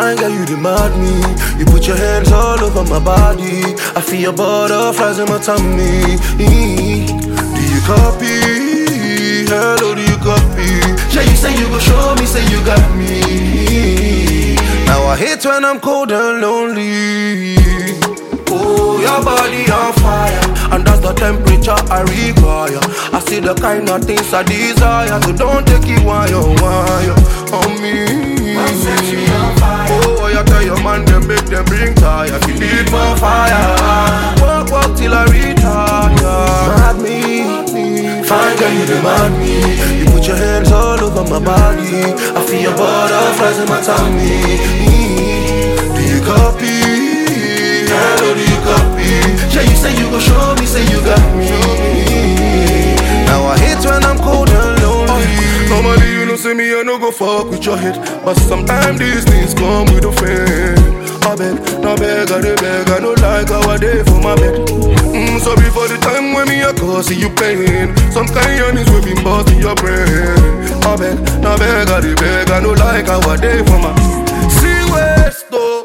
Fine girl, you demand me. You put your hands all over my body. I feel your butterflies in my tummy. Do you copy? Hello, do you copy? Yeah, you say you gon' show me, say you got me. Now I hate when I'm cold and lonely. Oh, your body on fire, and that's the temperature I require. I see the kind of things I desire, so don't take it wire on me. Oh, you tell your man them make them bring tire. If you need more fire, walk till I retire. Mad me, fine girl, you demand me. You put your hands all over my body. I feel your butterflies in my tummy. Do you copy? Hello, do you copy? Yeah, you say you gon' show me, say you got me. Now I hate when I'm cold and lonely. Normally you don't see me, I no go fuck with your head, but sometimes these things come with a friend. I beg, I don't like how I day for my bed. Sorry for the time when me a cause you pain. Some kind of news will be busting your brain. I beg, I don't like how I day for my see west though.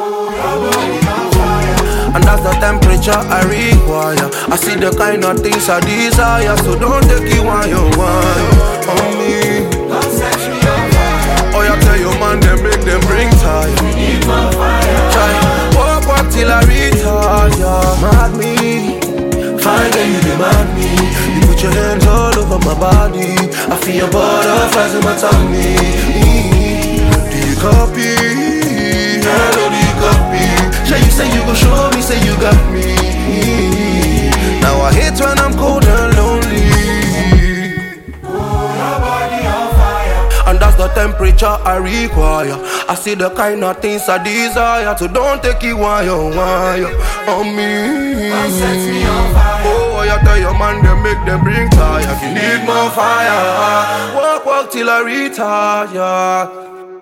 And that's the temperature I require. I see the kind of things I desire, so don't take it wire on me. Oh, you tell your man them make them bring tire. Walk till I retire. Mad me, fine girl, you demand me. You put your hands all over my body. I feel your butterflies in my tummy. Do you copy? Hello, do you copy? Yeah, you say you gon' show me, say you got me. Now I hate when I'm cold and lonely. Your body on fire, and that's the temperature I require. I see the kind of things I desire, so don't take it wire on me. Oh, you tell your man them make them bring tire. If you need more fire, walk till I retire.